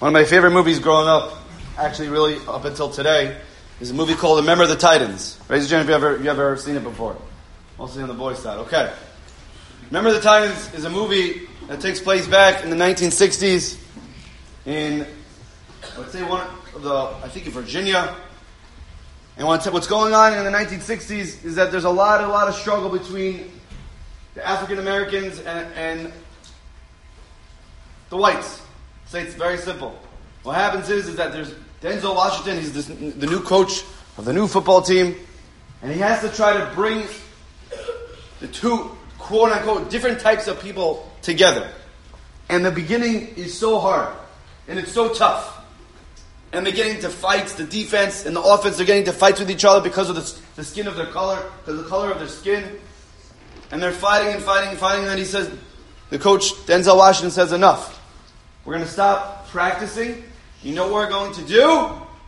One of my favorite movies growing up, actually really up until today, is a movie called Remember the Titans. Raise your hand if you ever seen it before. Mostly on the boys' side. Okay. Remember the Titans is a movie that takes place back in the 1960s in, let's say, I think in Virginia. And what's going on in the 1960s is that there's a lot of struggle between the African Americans and the whites. Say it's very simple. What happens is that there's Denzel Washington. He's the new coach of the new football team, and he has to try to bring the two quote unquote different types of people together. And the beginning is so hard, and it's so tough. And they're getting into fights. The defense and the offense are getting into fights with each other because of the skin of their color, because of the color of their skin. And they're fighting. And then he says, the coach Denzel Washington says, enough. We're going to stop practicing. You know what we're going to do?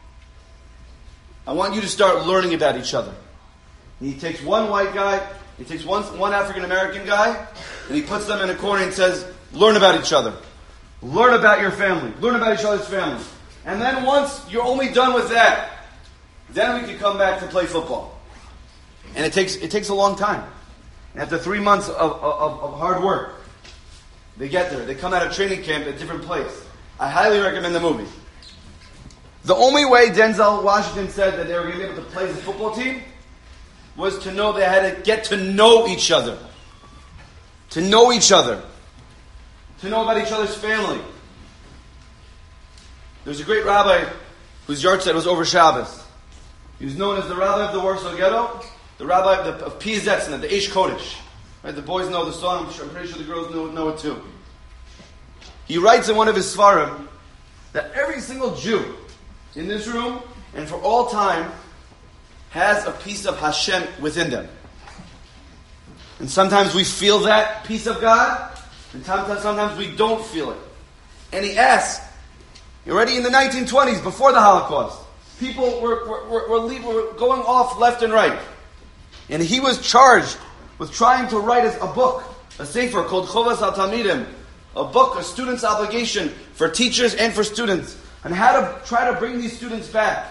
I want you to start learning about each other. And he takes one white guy, he takes one African American guy, and he puts them in a corner and says, learn about each other. Learn about your family. Learn about each other's family. And then once you're only done with that, then we can come back to play football. And it takes a long time. And after 3 months of hard work, they get there. They come out of training camp at a different place. I highly recommend the movie. The only way Denzel Washington said that they were going to be able to play the football team was to know they had to get to know each other. To know each other. To know about each other's family. There's a great rabbi whose yahrzeit was over Shabbos. He was known as the rabbi of the Warsaw Ghetto, the rabbi of Piazetzna, the Eish Kodesh. Right, the boys know the song. I'm pretty sure the girls know it too. He writes in one of his Sfarim that every single Jew in this room and for all time has a piece of Hashem within them. And sometimes we feel that piece of God, and sometimes we don't feel it. And he asks, already in the 1920s, before the Holocaust, people were going off left and right. And he was charged with trying to write a book, a sefer called Chovas HaTalmidim, a book, a student's obligation for teachers and for students, on how to try to bring these adults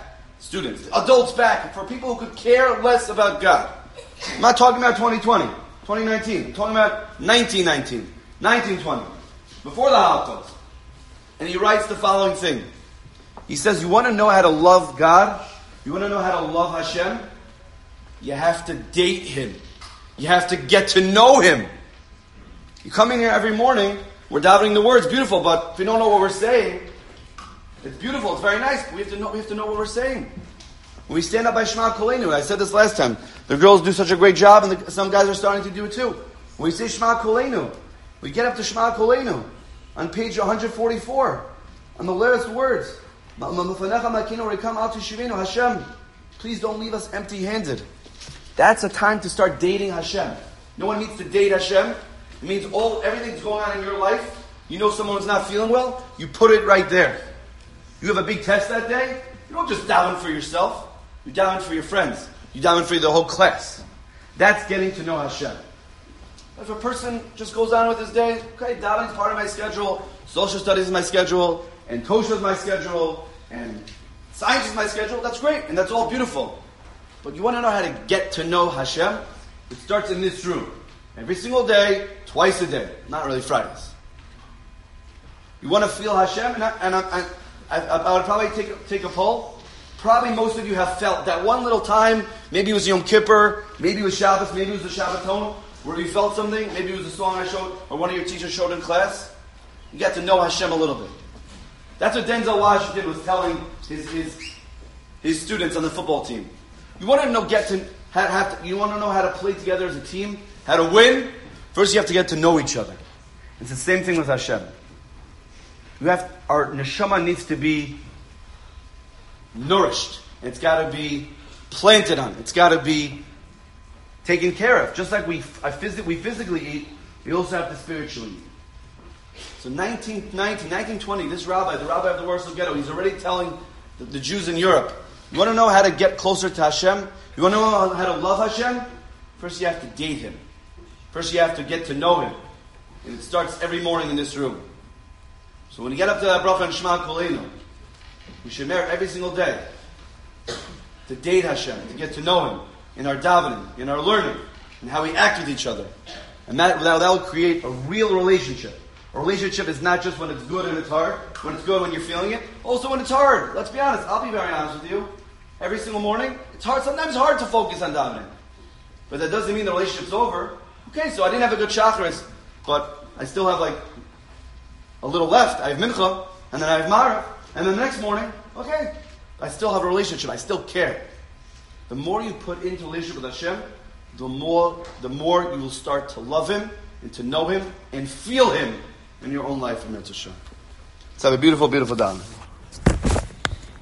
back, for people who could care less about God. I'm not talking about 2020, 2019. I'm talking about 1919, 1920, before the Holocaust. And he writes the following thing. He says, you want to know how to love God? You want to know how to love Hashem? You have to date Him. You have to get to know Him. You come in here every morning, we're davening the words, beautiful, but if we don't know what we're saying, it's beautiful, it's very nice, but we have to know what we're saying. When we stand up by Shema Koleinu, I said this last time, the girls do such a great job, and some guys are starting to do it too. When we say Shema Koleinu, we get up to Shema Koleinu, on page 144, on the last words, Hashem, please don't leave us empty-handed. That's a time to start dating Hashem. No one needs to date Hashem. It means everything's going on in your life. You know someone's not feeling well, you put it right there. You have a big test that day, you don't just daven for yourself. You daven for your friends. You daven for the whole class. That's getting to know Hashem. If a person just goes on with his day, okay, davening is part of my schedule, social studies is my schedule, and Tosha is my schedule, and science is my schedule, that's great, and that's all beautiful. But you want to know how to get to know Hashem? It starts in this room. Every single day, twice a day. Not really Fridays. You want to feel Hashem? And I would probably take a poll. Probably most of you have felt that one little time, maybe it was Yom Kippur, maybe it was Shabbos, maybe it was the Shabbaton, where you felt something, maybe it was a song I showed, or one of your teachers showed in class. You got to know Hashem a little bit. That's what Denzel Washington was telling his students on the football team. You want to know you want to know how to play together as a team, how to win. First, you have to get to know each other. It's the same thing with Hashem. Our neshama needs to be nourished. It's got to be planted on. It's got to be taken care of. Just like we physically eat, we also have to spiritually eat. So 1920, this rabbi, the rabbi of the Warsaw Ghetto, he's already telling the Jews in Europe, you want to know how to get closer to Hashem? You want to know how to love Hashem? First you have to date Him. First you have to get to know Him. And it starts every morning in this room. So when you get up to that bracha and Shema Kolenu, we should merit every single day to date Hashem, to get to know Him in our davening, in our learning, and how we act with each other. And that will create a real relationship. A relationship is not just when it's good and it's hard, when it's good when you're feeling it, also when it's hard. Let's be honest, I'll be very honest with you. Every single morning, it's hard. Sometimes it's hard to focus on davening. But that doesn't mean the relationship's over. Okay, so I didn't have a good chakras, but I still have like a little left. I have mincha, and then I have marav, and then the next morning, okay, I still have a relationship. I still care. The more you put into relationship with Hashem, the more you will start to love Him and to know Him and feel Him in your own life. Let's have a beautiful, beautiful davening.